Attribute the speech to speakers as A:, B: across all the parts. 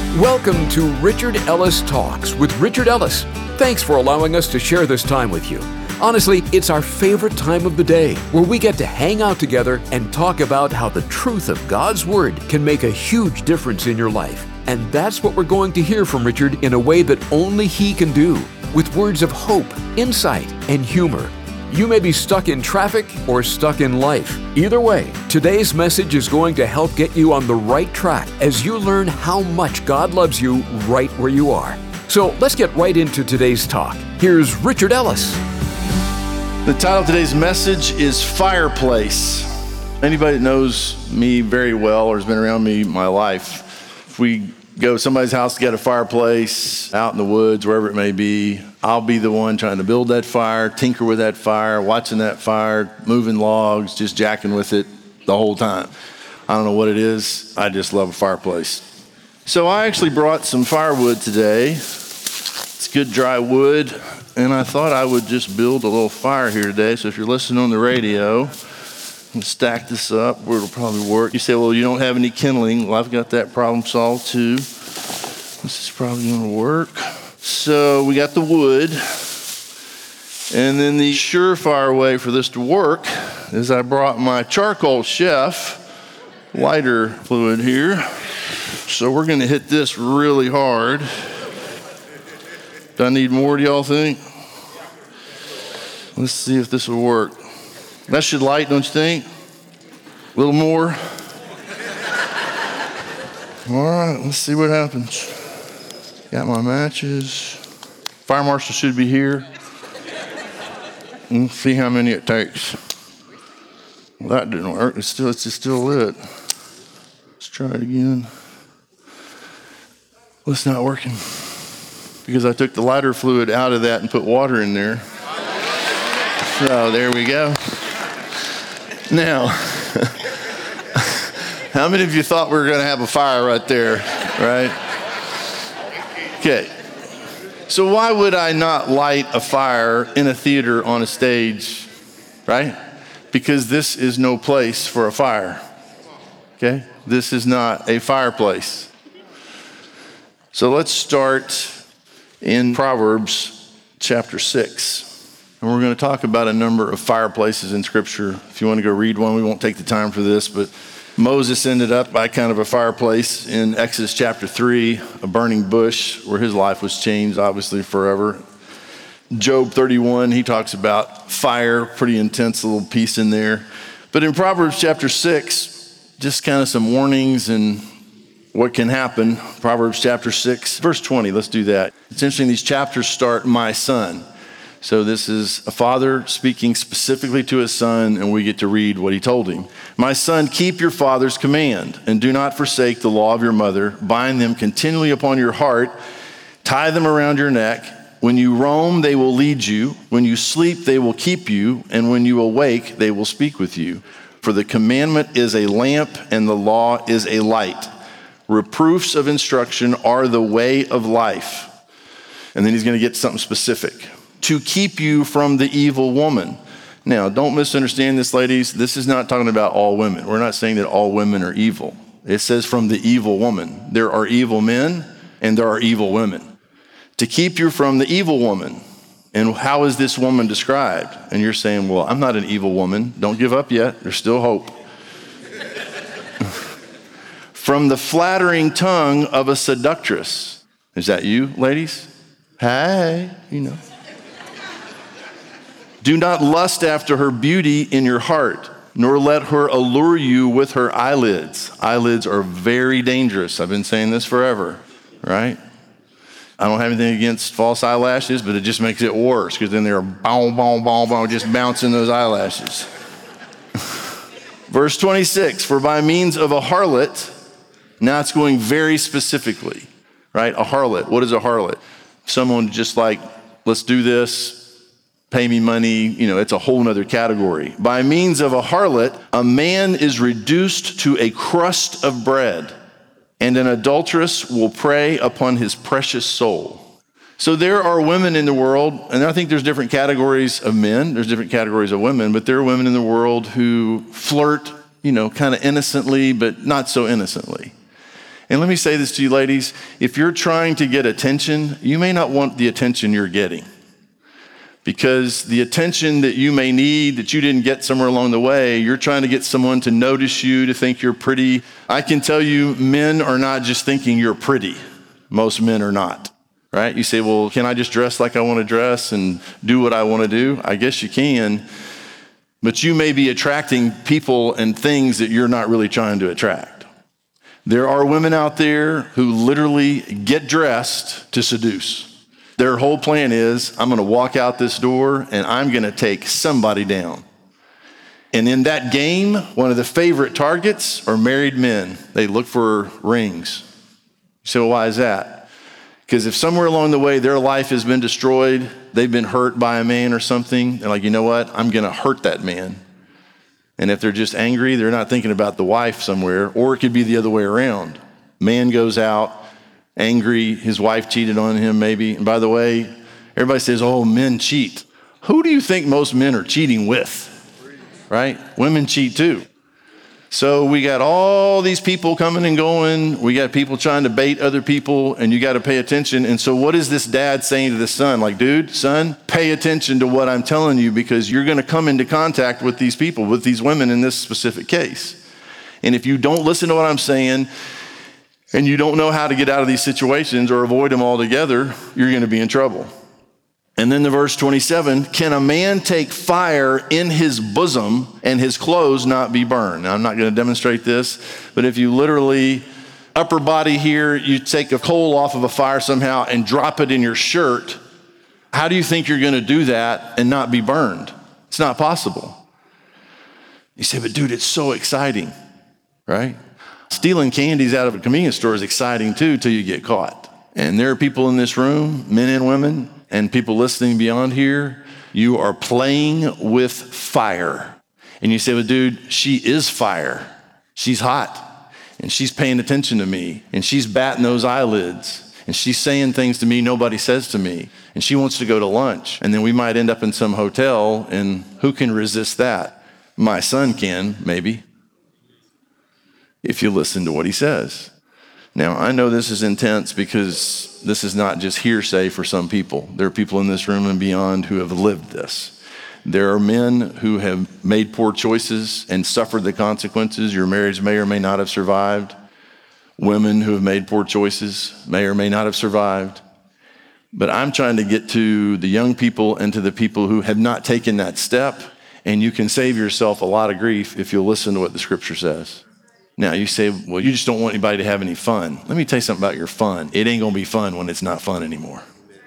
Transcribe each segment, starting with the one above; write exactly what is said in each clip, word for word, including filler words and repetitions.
A: Welcome to Richard Ellis Talks with Richard Ellis. Thanks for allowing us to share this time with you. Honestly, it's our favorite time of the day where we get to hang out together and talk about how the truth of God's Word can make a huge difference in your life. And that's what we're going to hear from Richard in a way that only he can do, with words of hope, insight, and humor. You may be stuck in traffic or stuck in life. Either way, today's message is going to help get you on the right track as you learn how much God loves you right where you are. So let's get right into today's talk. Here's Richard Ellis.
B: The title of today's message is Fireplace. Anybody that knows me very well or has been around me my life, if we go to somebody's house to get a fireplace out in the woods, wherever it may be, I'll be the one trying to build that fire, tinker with that fire, watching that fire, moving logs, just jacking with it the whole time. I don't know what it is. I just love a fireplace. So I actually brought some firewood today. It's good dry wood, and I thought I would just build a little fire here today. So if you're listening on the radio, and stack this up where it'll probably work. You say, well, you don't have any kindling. Well, I've got that problem solved too. This is probably going to work. So we got the wood. And then the surefire way for this to work is I brought my charcoal chef lighter fluid here. So we're going to hit this really hard. Do I need more, do y'all think? Let's see if this will work. That should light, don't you think? A little more. All right, let's see what happens. Got my matches. Fire marshal should be here. Let's see how many it takes. Well, that didn't work. It's still, it's still lit. Let's try it again. Well, it's not working because I took the lighter fluid out of that and put water in there. So there we go. Now, how many of you thought we were going to have a fire right there, right? Okay. So why would I not light a fire in a theater on a stage, right? Because this is no place for a fire, okay? This is not a fireplace. So let's start in Proverbs chapter six. And we're going to talk about a number of fireplaces in Scripture. If you want to go read one, we won't take the time for this, but Moses ended up by kind of a fireplace in Exodus chapter three, a burning bush where his life was changed, obviously, forever. Job thirty-one, he talks about fire, pretty intense little piece in there. But in Proverbs chapter six, just kind of some warnings and what can happen. Proverbs chapter six, verse twenty, let's do that. It's interesting, these chapters start, my son. So this is a father speaking specifically to his son, and we get to read what he told him. My son, keep your father's command, and do not forsake the law of your mother. Bind them continually upon your heart. Tie them around your neck. When you roam, they will lead you. When you sleep, they will keep you. And when you awake, they will speak with you. For the commandment is a lamp, and the law is a light. Reproofs of instruction are the way of life. And then he's going to get something specific. To keep you from the evil woman. Now, don't misunderstand this, ladies. This is not talking about all women. We're not saying that all women are evil. It says from the evil woman. There are evil men and there are evil women. To keep you from the evil woman. And how is this woman described? And you're saying, well, I'm not an evil woman. Don't give up yet. There's still hope. From the flattering tongue of a seductress. Is that you, ladies? Hey, you know. Do not lust after her beauty in your heart, nor let her allure you with her eyelids. Eyelids are very dangerous. I've been saying this forever, right? I don't have anything against false eyelashes, but it just makes it worse because then they're boom, boom, boom, boom, just bouncing those eyelashes. Verse twenty-six, for by means of a harlot, now it's going very specifically, right? A harlot. What is a harlot? Someone just like, let's do this. Pay me money, you know, it's a whole nother category. By means of a harlot, a man is reduced to a crust of bread, and an adulteress will prey upon his precious soul. So there are women in the world, and I think there's different categories of men, there's different categories of women, but there are women in the world who flirt, you know, kind of innocently, but not so innocently. And let me say this to you ladies, if you're trying to get attention, you may not want the attention you're getting. Because the attention that you may need that you didn't get somewhere along the way, you're trying to get someone to notice you, to think you're pretty. I can tell you, men are not just thinking you're pretty. Most men are not, right? You say, well, can I just dress like I want to dress and do what I want to do? I guess you can, but you may be attracting people and things that you're not really trying to attract. There are women out there who literally get dressed to seduce. Their whole plan is, I'm going to walk out this door and I'm going to take somebody down. And in that game, one of the favorite targets are married men. They look for rings. You say, well, why is that? Because if somewhere along the way their life has been destroyed, they've been hurt by a man or something, they're like, you know what? I'm going to hurt that man. And if they're just angry, they're not thinking about the wife somewhere, or it could be the other way around. Man goes out, angry, his wife cheated on him maybe. And by the way, everybody says, oh, men cheat. Who do you think most men are cheating with? Right? Women cheat too. So we got all these people coming and going. We got people trying to bait other people, and you got to pay attention. And so what is this dad saying to the son? Like, dude, son, pay attention to what I'm telling you, because you're going to come into contact with these people, with these women in this specific case. And if you don't listen to what I'm saying, and you don't know how to get out of these situations or avoid them altogether, you're going to be in trouble. And then the verse twenty-seven, can a man take fire in his bosom and his clothes not be burned? Now, I'm not going to demonstrate this, but if you literally, upper body here, you take a coal off of a fire somehow and drop it in your shirt, how do you think you're going to do that and not be burned? It's not possible. You say, but dude, it's so exciting, right? Stealing candies out of a convenience store is exciting too, till you get caught. And there are people in this room, men and women, and people listening beyond here, you are playing with fire. And you say, well, dude, she is fire. She's hot, and she's paying attention to me, and she's batting those eyelids, and she's saying things to me nobody says to me, and she wants to go to lunch. And then we might end up in some hotel, and who can resist that? My son can, maybe, if you listen to what he says. Now, I know this is intense because this is not just hearsay for some people. There are people in this room and beyond who have lived this. There are men who have made poor choices and suffered the consequences. Your marriage may or may not have survived. Women who have made poor choices may or may not have survived. But I'm trying to get to the young people and to the people who have not taken that step, and you can save yourself a lot of grief if you'll listen to what the scripture says. Now, you say, well, you just don't want anybody to have any fun. Let me tell you something about your fun. It ain't going to be fun when it's not fun anymore.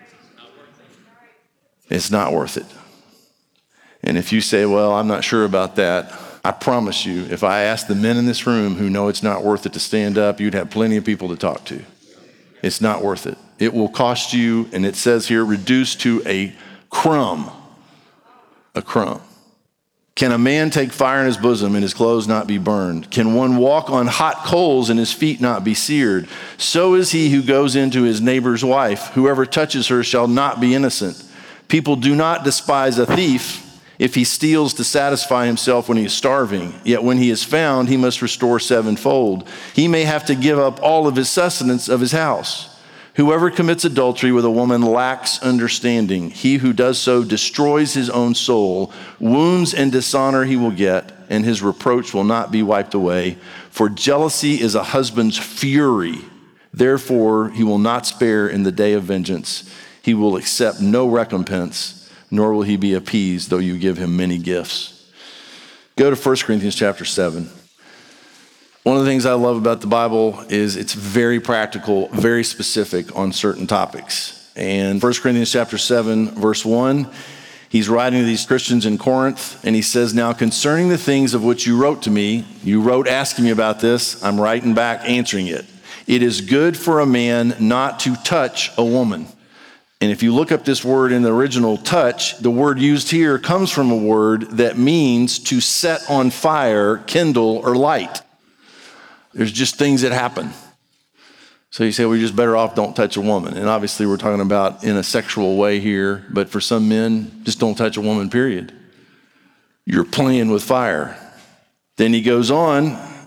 B: It's not worth it. And if you say, well, I'm not sure about that, I promise you, if I asked the men in this room who know it's not worth it to stand up, you'd have plenty of people to talk to. It's not worth it. It will cost you, and it says here, reduced to a crumb. A crumb. Can a man take fire in his bosom and his clothes not be burned? Can one walk on hot coals and his feet not be seared? So is he who goes into his neighbor's wife. Whoever touches her shall not be innocent. People do not despise a thief if he steals to satisfy himself when he is starving. Yet when he is found, he must restore sevenfold. He may have to give up all of his sustenance of his house. Whoever commits adultery with a woman lacks understanding. He who does so destroys his own soul. Wounds and dishonor he will get, and his reproach will not be wiped away. For jealousy is a husband's fury. Therefore, he will not spare in the day of vengeance. He will accept no recompense, nor will he be appeased, though you give him many gifts. Go to First Corinthians chapter seven. One of the things I love about the Bible is it's very practical, very specific on certain topics. And First Corinthians chapter seven, verse one, he's writing to these Christians in Corinth, and he says, now concerning the things of which you wrote to me, you wrote asking me about this, I'm writing back answering it. It is good for a man not to touch a woman. And if you look up this word in the original touch, the word used here comes from a word that means to set on fire, kindle, or light. There's just things that happen. So you say, well, you're just better off don't touch a woman. And obviously we're talking about in a sexual way here, but for some men, just don't touch a woman, period. You're playing with fire. Then he goes on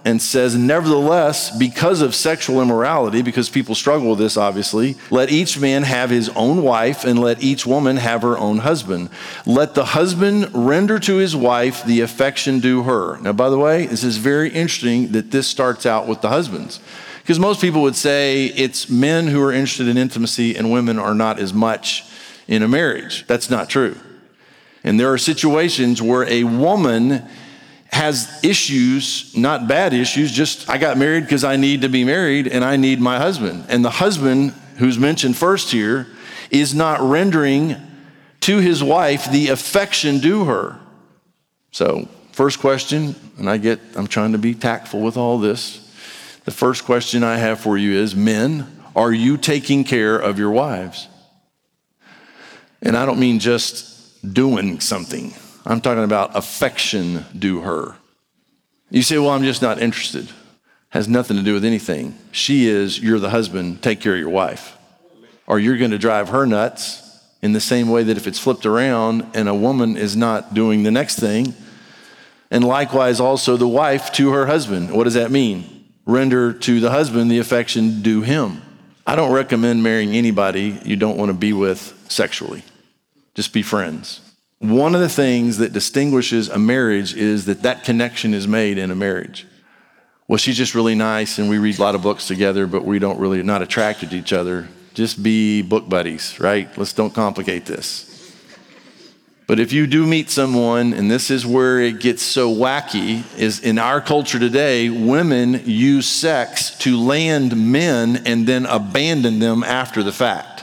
B: and says, nevertheless, because of sexual immorality, because people struggle with this, obviously, let each man have his own wife, and let each woman have her own husband. Let the husband render to his wife the affection due her. Now, by the way, this is very interesting that this starts out with the husbands, because most people would say it's men who are interested in intimacy and women are not as much in a marriage. That's not true. And there are situations where a woman has issues, not bad issues, just I got married because I need to be married and I need my husband. And the husband, who's mentioned first here, is not rendering to his wife the affection due her. So first question, and I get, I'm trying to be tactful with all this. The first question I have for you is, men, are you taking care of your wives? And I don't mean just doing something. I'm talking about affection due her. You say, well, I'm just not interested. Has nothing to do with anything. She is, you're the husband, take care of your wife. Or you're going to drive her nuts in the same way that if it's flipped around and a woman is not doing the next thing, and likewise also the wife to her husband. What does that mean? Render to the husband the affection due him. I don't recommend marrying anybody you don't want to be with sexually. Just be friends. One of the things that distinguishes a marriage is that that connection is made in a marriage. Well, she's just really nice and we read a lot of books together, but we don't really, not attracted to each other. Just be book buddies, right? Let's don't complicate this. But if you do meet someone, and this is where it gets so wacky, is in our culture today, women use sex to land men and then abandon them after the fact.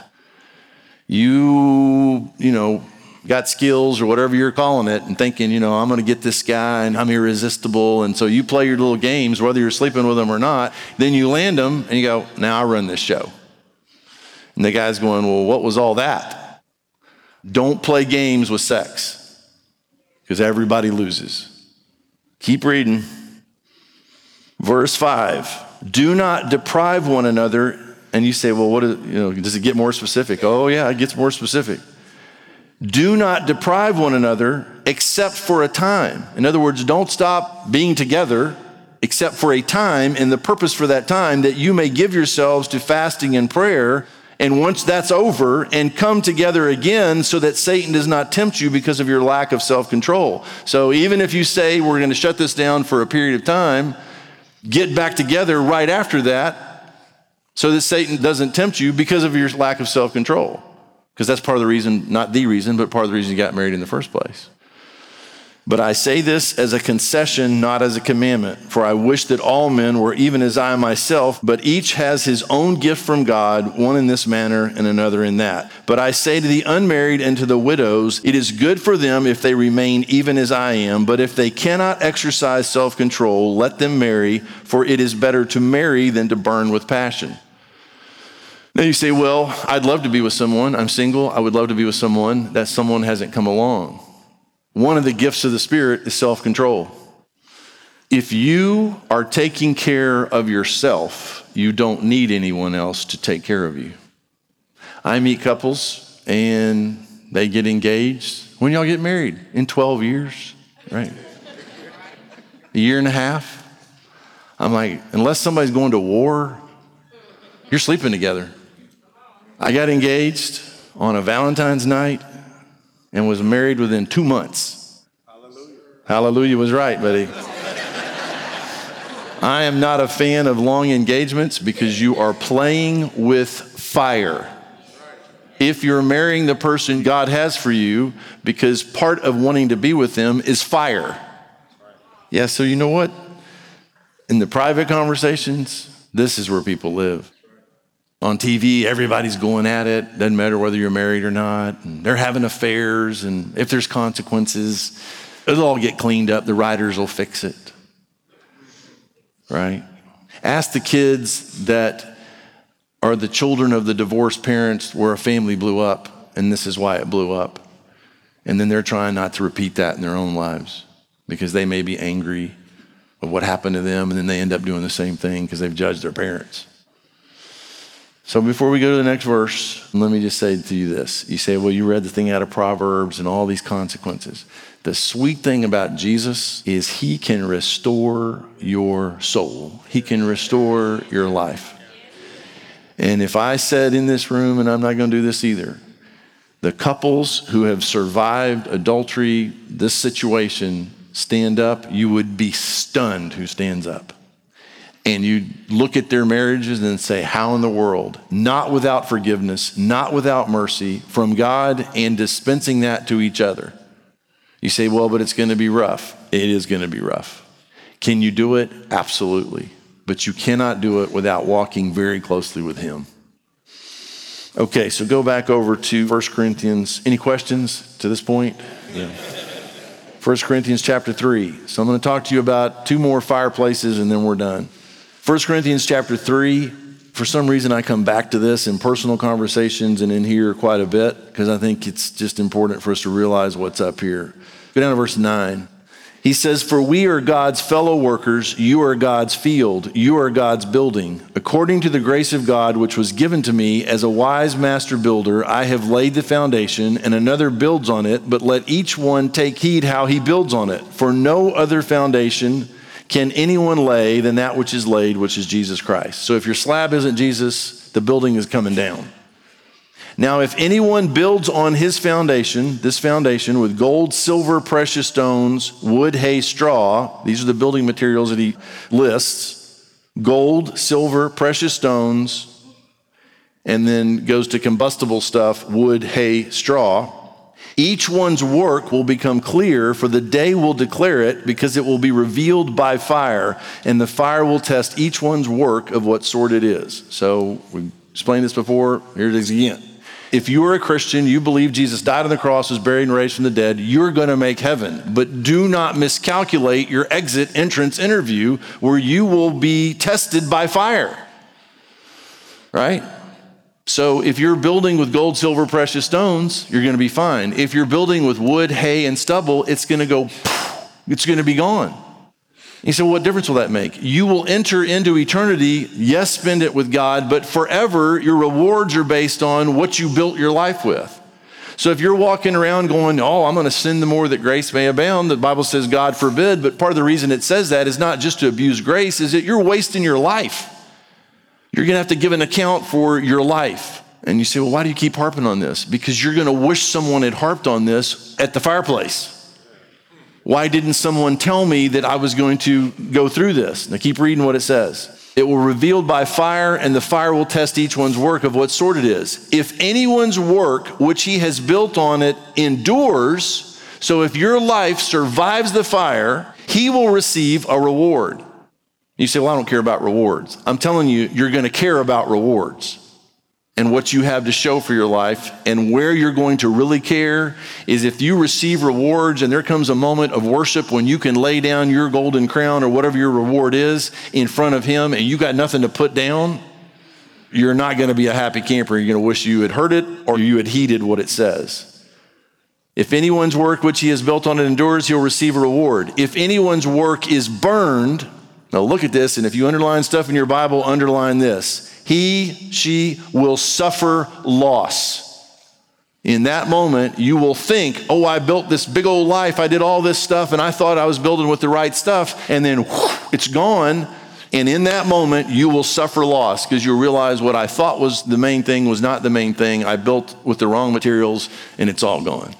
B: You, you know, got skills or whatever you're calling it and thinking, you know, I'm going to get this guy and I'm irresistible. And so you play your little games, whether you're sleeping with them or not. Then you land them and you go, now I run this show. And the guy's going, well, what was all that? Don't play games with sex because everybody loses. Keep reading. Verse five, do not deprive one another. And you say, well, what is, you know, does it get more specific? Oh yeah, it gets more specific. Do not deprive one another except for a time. In other words, don't stop being together except for a time, and the purpose for that time that you may give yourselves to fasting and prayer. And once that's over, and come together again so that Satan does not tempt you because of your lack of self-control. So even if you say we're going to shut this down for a period of time, get back together right after that so that Satan doesn't tempt you because of your lack of self-control. Because that's part of the reason, not the reason, but part of the reason you got married in the first place. But I say this as a concession, not as a commandment. For I wish that all men were even as I myself, but each has his own gift from God, one in this manner and another in that. But I say to the unmarried and to the widows, it is good for them if they remain even as I am. But if they cannot exercise self-control, let them marry, for it is better to marry than to burn with passion. Now you say, well, I'd love to be with someone. I'm single. I would love to be with someone. That someone hasn't come along. One of the gifts of the Spirit is self-control. If you are taking care of yourself, you don't need anyone else to take care of you. I meet couples and they get engaged. When y'all get married? In twelve years, right? A year and a half. I'm like, unless somebody's going to war, you're sleeping together. I got engaged on a Valentine's night and was married within two months. Hallelujah. Hallelujah was right, buddy. I am not a fan of long engagements because you are playing with fire. If you're marrying the person God has for you, because part of wanting to be with them is fire. Yeah, so you know what? In the private conversations, this is where people live. On T V, everybody's going at it. Doesn't matter whether you're married or not. And they're having affairs, and if there's consequences, it'll all get cleaned up. The writers will fix it, right? Ask the kids that are the children of the divorced parents where a family blew up, and this is why it blew up. And then they're trying not to repeat that in their own lives because they may be angry of what happened to them, and then they end up doing the same thing because they've judged their parents. So before we go to the next verse, let me just say to you this. You say, well, you read the thing out of Proverbs and all these consequences. The sweet thing about Jesus is he can restore your soul. He can restore your life. And if I said in this room, and I'm not going to do this either, the couples who have survived adultery, this situation, stand up, you would be stunned who stands up. And you look at their marriages and say, how in the world? Not without forgiveness, not without mercy from God and dispensing that to each other. You say, well, but it's going to be rough. It is going to be rough. Can you do it? Absolutely. But you cannot do it without walking very closely with him. Okay, so go back over to First Corinthians. Any questions to this point? Yeah. First Corinthians chapter three. So I'm going to talk to you about two more fireplaces and then we're done. First Corinthians chapter three, for some reason I come back to this in personal conversations and in here quite a bit because I think it's just important for us to realize what's up here. Go down to verse nine. He says, for we are God's fellow workers, you are God's field, you are God's building. According to the grace of God which was given to me as a wise master builder, I have laid the foundation and another builds on it, but let each one take heed how he builds on it. For no other foundation can anyone lay than that which is laid, which is Jesus Christ. So if your slab isn't Jesus, the building is coming down. Now, if anyone builds on his foundation, this foundation with gold, silver, precious stones, wood, hay, straw, these are the building materials that he lists, gold, silver, precious stones, and then goes to combustible stuff, wood, hay, straw. Each one's work will become clear, for the day will declare it, because it will be revealed by fire, and the fire will test each one's work of what sort it is. So we explained this before, here it is again. If you are a Christian, you believe Jesus died on the cross, was buried and raised from the dead, you're going to make heaven. But do not miscalculate your exit entrance interview where you will be tested by fire. Right? So if you're building with gold, silver, precious stones, you're going to be fine. If you're building with wood, hay, and stubble, it's going to go, it's going to be gone. You say, well, what difference will that make? You will enter into eternity, yes, spend it with God, but forever your rewards are based on what you built your life with. So if you're walking around going, oh, I'm going to sin the more that grace may abound, the Bible says God forbid, but part of the reason it says that is not just to abuse grace, is that you're wasting your life. You're going to have to give an account for your life. And you say, well, why do you keep harping on this? Because you're going to wish someone had harped on this at the fireplace. Why didn't someone tell me that I was going to go through this? Now keep reading what it says. It will be revealed by fire, and the fire will test each one's work of what sort it is. If anyone's work, which he has built on it, endures, so if your life survives the fire, he will receive a reward. You say, well, I don't care about rewards. I'm telling you, you're going to care about rewards and what you have to show for your life. And where you're going to really care is if you receive rewards and there comes a moment of worship when you can lay down your golden crown or whatever your reward is in front of him and you got nothing to put down, you're not going to be a happy camper. You're going to wish you had heard it or you had heeded what it says. If anyone's work which he has built on it endures, he'll receive a reward. If anyone's work is burned, now look at this, and if you underline stuff in your Bible, underline this. He, she will suffer loss. In that moment, you will think, oh, I built this big old life. I did all this stuff, and I thought I was building with the right stuff. And then whoosh, it's gone. And in that moment, you will suffer loss because you'll realize what I thought was the main thing was not the main thing. I built with the wrong materials, and it's all gone.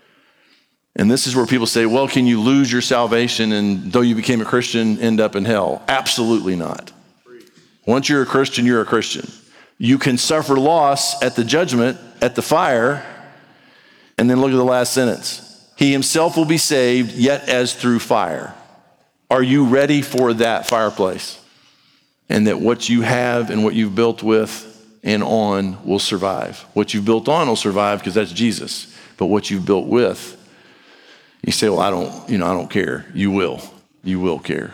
B: And this is where people say, well, can you lose your salvation and though you became a Christian, end up in hell? Absolutely not. Once you're a Christian, you're a Christian. You can suffer loss at the judgment, at the fire, and then look at the last sentence. He himself will be saved, yet as through fire. Are you ready for that fireplace? And that what you have and what you've built with and on will survive. What you've built on will survive because that's Jesus. But what you've built with, you say, well, I don't, you know, I don't care. You will. You will care.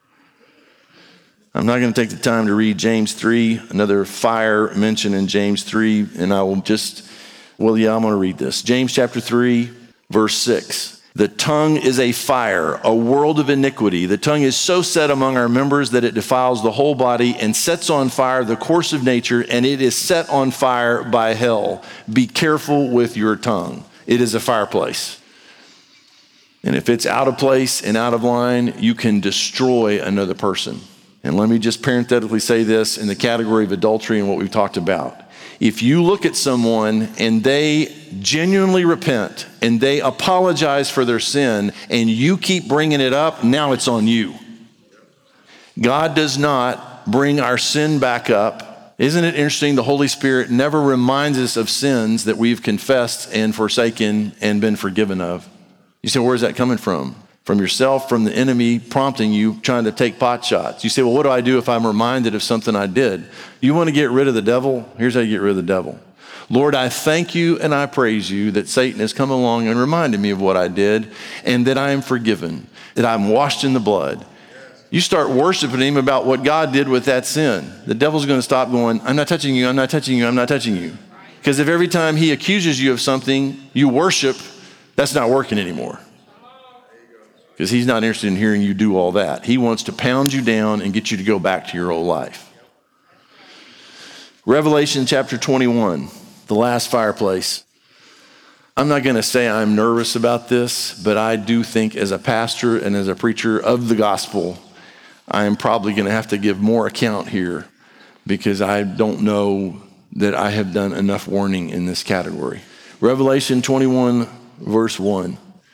B: I'm not going to take the time to read James three, another fire mentioned in James three, and I will just, well, yeah, I'm going to read this. James chapter three, verse six. The tongue is a fire, a world of iniquity. The tongue is so set among our members that it defiles the whole body and sets on fire the course of nature, and it is set on fire by hell. Be careful with your tongue. It is a fireplace. And if it's out of place and out of line, you can destroy another person. And let me just parenthetically say this in the category of adultery and what we've talked about. If you look at someone and they genuinely repent and they apologize for their sin and you keep bringing it up, now it's on you. God does not bring our sin back up. Isn't it interesting? The Holy Spirit never reminds us of sins that we've confessed and forsaken and been forgiven of. You say, where's that coming from? From yourself, from the enemy prompting you, trying to take pot shots. You say, well, what do I do if I'm reminded of something I did? You want to get rid of the devil? Here's how you get rid of the devil. Lord, I thank you and I praise you that Satan has come along and reminded me of what I did and that I am forgiven, that I'm washed in the blood. You start worshiping him about what God did with that sin. The devil's going to stop going, I'm not touching you, I'm not touching you, I'm not touching you. Because if every time he accuses you of something you worship, that's not working anymore. Because he's not interested in hearing you do all that. He wants to pound you down and get you to go back to your old life. Revelation chapter twenty-one, the last fireplace. I'm not going to say I'm nervous about this, but I do think as a pastor and as a preacher of the gospel, I am probably going to have to give more account here because I don't know that I have done enough warning in this category. Revelation twenty-one, verse one.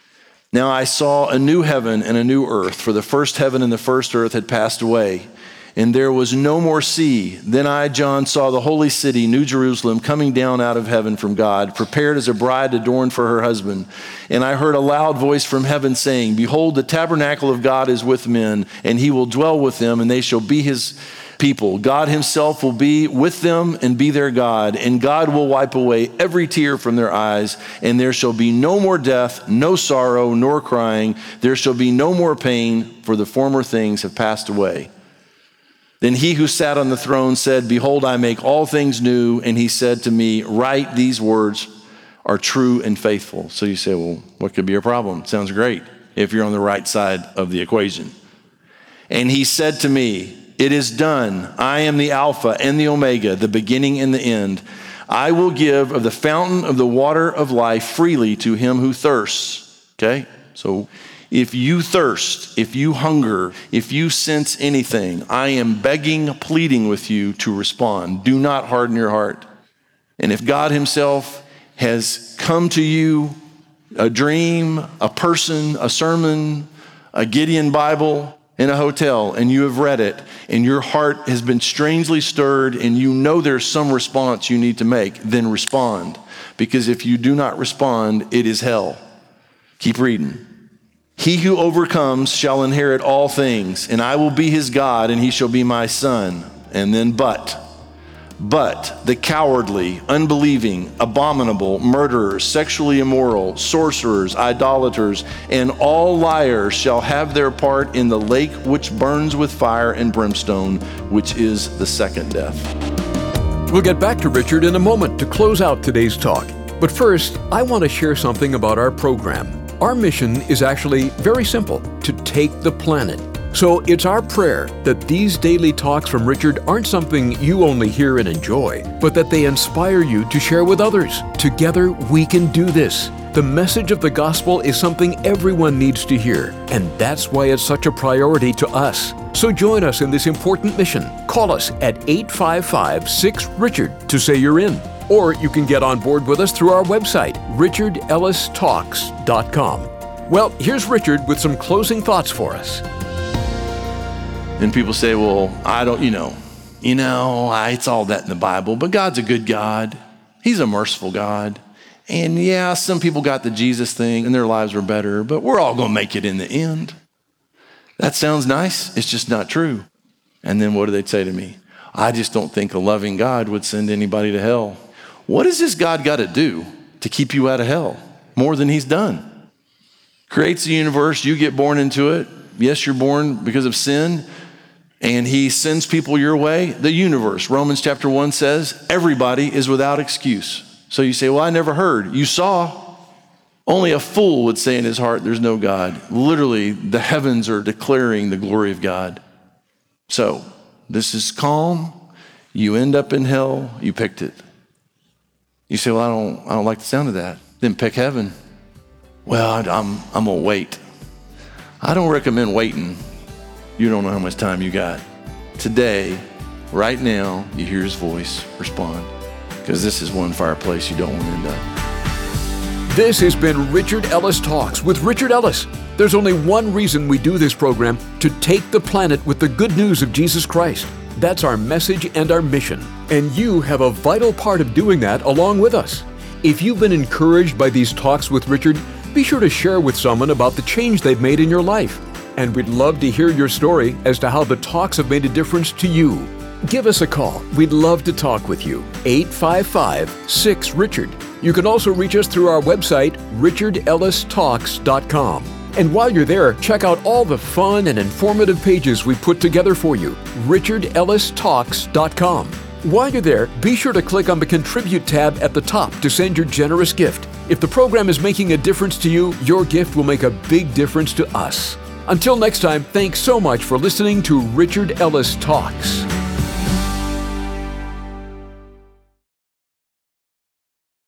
B: Now I saw a new heaven and a new earth, for the first heaven and the first earth had passed away, and there was no more sea. Then I, John, saw the holy city, New Jerusalem, coming down out of heaven from God, prepared as a bride adorned for her husband. And I heard a loud voice from heaven saying, behold, the tabernacle of God is with men, and he will dwell with them, and they shall be his people. God himself will be with them and be their God, and God will wipe away every tear from their eyes, and there shall be no more death, no sorrow, nor crying. There shall be no more pain, for the former things have passed away. Then he who sat on the throne said, behold, I make all things new. And he said to me, write, these words are true and faithful. So you say, well, what could be a problem? Sounds great if you're on the right side of the equation. And he said to me, it is done. I am the Alpha and the Omega, the beginning and the end. I will give of the fountain of the water of life freely to him who thirsts. Okay? So if you thirst, if you hunger, if you sense anything, I am begging, pleading with you to respond. Do not harden your heart. And if God himself has come to you, a dream, a person, a sermon, a Gideon Bible, in a hotel, and you have read it, and your heart has been strangely stirred, and you know there's some response you need to make, then respond. Because if you do not respond, it is hell. Keep reading. He who overcomes shall inherit all things, and I will be his God, and he shall be my son. And then but. But the cowardly, unbelieving, abominable, murderers, sexually immoral, sorcerers, idolaters, and all liars shall have their part in the lake which burns with fire and brimstone, which is the second death.
A: We'll get back to Richard in a moment to close out today's talk. But first, I want to share something about our program. Our mission is actually very simple, to take the planet. So it's our prayer that these daily talks from Richard aren't something you only hear and enjoy, but that they inspire you to share with others. Together, we can do this. The message of the gospel is something everyone needs to hear, and that's why it's such a priority to us. So join us in this important mission. Call us at eight five five, six, Richard to say you're in. Or you can get on board with us through our website, richard ellis talks dot com. Well, here's Richard with some closing thoughts for us.
B: And people say, well, I don't, you know, you know, I, it's all that in the Bible, but God's a good God. He's a merciful God. And yeah, some people got the Jesus thing and their lives were better, but we're all going to make it in the end. That sounds nice. It's just not true. And then what do they say to me? I just don't think a loving God would send anybody to hell. What has this God got to do to keep you out of hell? More than he's done. Creates the universe, you get born into it. Yes, you're born because of sin. And he sends people your way, the universe. Romans chapter one says, everybody is without excuse. So you say, well, I never heard. You saw. Only a fool would say in his heart, there's no God. Literally, the heavens are declaring the glory of God. So, this is calm. You end up in hell. You picked it. You say, well, I don't, I don't like the sound of that. Then pick heaven. Well, I'm, I'm going to wait. I don't recommend waiting. You don't know how much time you got. Today, right now, you hear his voice, respond. Because this is one fireplace you don't want to end up.
A: This has been Richard Ellis Talks with Richard Ellis. There's only one reason we do this program, to take the planet with the good news of Jesus Christ. That's our message and our mission. And you have a vital part of doing that along with us. If you've been encouraged by these talks with Richard, be sure to share with someone about the change they've made in your life. And we'd love to hear your story as to how the talks have made a difference to you. Give us a call. We'd love to talk with you. eight five five, six, Richard. You can also reach us through our website, richard ellis talks dot com. And while you're there, check out all the fun and informative pages we put together for you, richard ellis talks dot com. While you're there, be sure to click on the Contribute tab at the top to send your generous gift. If the program is making a difference to you, your gift will make a big difference to us. Until next time, thanks so much for listening to Richard Ellis Talks.